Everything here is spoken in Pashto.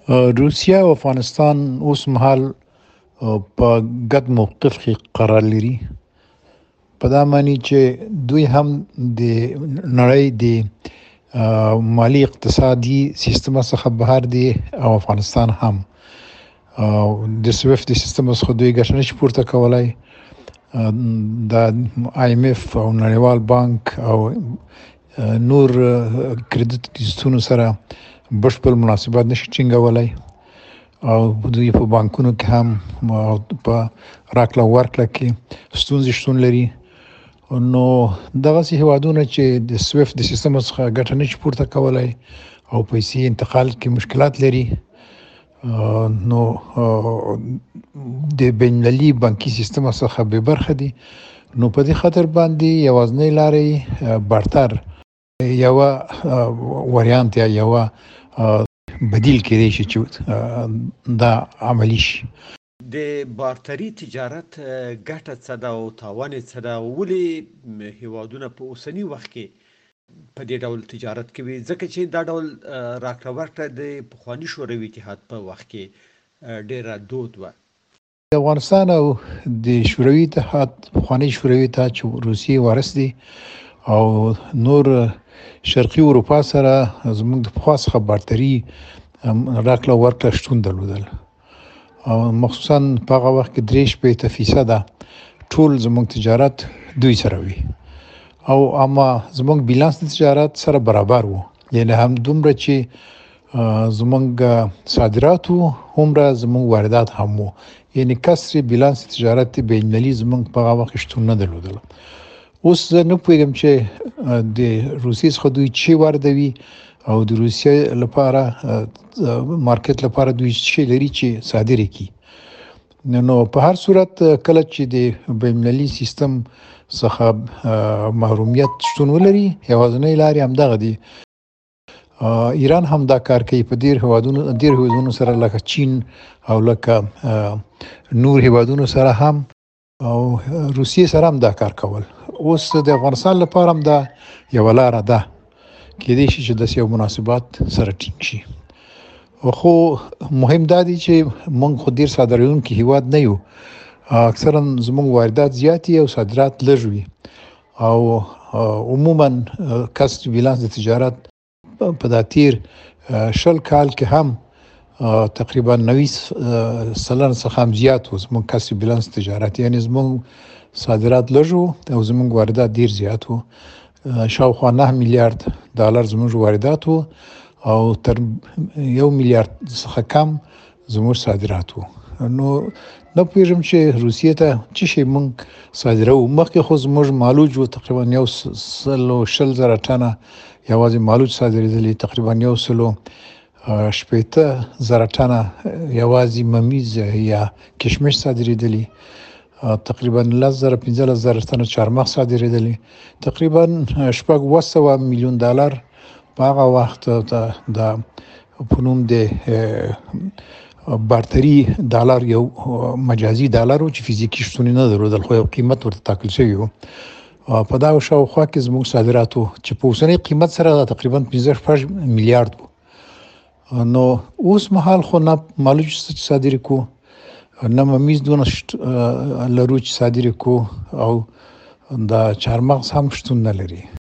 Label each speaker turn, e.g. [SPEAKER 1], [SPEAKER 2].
[SPEAKER 1] روسیه او افغانستان اوس مهال په ګډ موقف کې قرار لري. په دا معنی چې دوی هم د نړۍ د مالی اقتصادي سیستم څخه بهر دي او افغانستان هم د سویفت سیستم څخه دوی ګټه نشي پورته کولای. د آی ایم اف او نړیوال بانک او نور کریډټ انسټیټیوټونو سره بشپړ مناسبات نشي ټینګولای او دوی په بانکونو کې هم په راکړه ورکړه کې ستونزې شتون لري. نو دغه هیوادونه چې د سویفت د سیستم څخه ګټه نشي پورته کولای او پیسې انتقال کې مشکلات لري، نو د بین‌المللي بانکي سیستم څخه به برخه دي. نو په دې خاطر باندې یوازنۍ لارې بارتر یو وریانت یا یو بدیل کېدای شي چې دا عملی شي.
[SPEAKER 2] د بارتري تجارت ګټه څه ده او تاوان څه ده؟ ولې هیوادونه په اوسني وخت کې په دې ډول تجارت کوي؟ ځکه چې دا ډول راکړه ورکړه د پخواني شوروي اتحاد په وخت کې ډېره دود وه.
[SPEAKER 1] د افغانستان او د شوروي اتحاد پخواني شوروي اتحاد چې روسیې وارث دي او نور شرقي اروپا سره زموږ د پخوا څخه بارتري راکړه ورکړه شتون درلودل، او مخصوصا په هغه وخت کې 3% ټول زموږ تجارت دوی سره وي او اما زموږ بیلانس د تجارت سره برابر وو، یعنی هم دومره چې زموږ صادرات همره زموږ واردات هم وو، یعنی کسر بیلانس تجارت بین‌المللي زموږ په هغه وخت شتون نه درلودل. اوس زه نه پوهیږم چې د روسیې څخه دوی چې واردوي او د روسیې لپاره مارکیټ لپاره دوی چې لري چې صادر کړي. نو په هر صورت کله چې د بین‌المللي سیستم څخه محرومیت شتون ولري، یوازنۍ لارې هم دغه دي. ایران هم دا کار کوي په ډیر هیوادونو سره لکه چین او لکه نور هیوادونو سره هم، او روسیې سره هم دا کار کول. اوس د افغانستان لپاره هم دا یو لار ده کېدای شي چې د یو مناسبات سره ټینګ شي. خو مهم دا دی چې موږ خو ډیر صادرونکي هیواد نه یو، اکثرا زموږ واردات زیات او صادرات لږ وي، او عموما کسر بیلانس د تجارت په دا تیر 20 کال کې هم تقریبا 90% څخه هم زیات و زموږ کسر بیلانس تجارت، یعنی زموږ صادرات لږ او زموږ واردات ډیر زیات و. شاوخوا 9 میلیارد ډالر زموږ واردات و او تر 1 میلیارد څخه کم زموږ صادرات و. نو نه پوهیږم چې روسیې ته څه شی موږ صادروو. مخکې خو زموږ مالوج و تقریبا 120,000 ټنه یوازې مالوج صادرېدلې، تقریبا 180,000 ټنه یوازې ممیز یا کشمش صادرېدلې، تقریبا 15,000 ټنه چهارمغز صادرېدلې، تقریبا 700 میلیون ډالر په هغه وخت د په نوم د بارتري ډالر یو مجازي ډالر و چې فزیکي شتون نه درلودل، خو یو قیمت ورته ټاکل شوی و. په دا شاوخوا کې زموږ صادرات چې په اوسنۍ قیمت سره تقریبا 15 میلیارد و. نو اوس مهال خو نه مالوج صادر کو، نه ممیز دونه لرو چې صادر کو، او د چهارمغز هم شتون نه لري.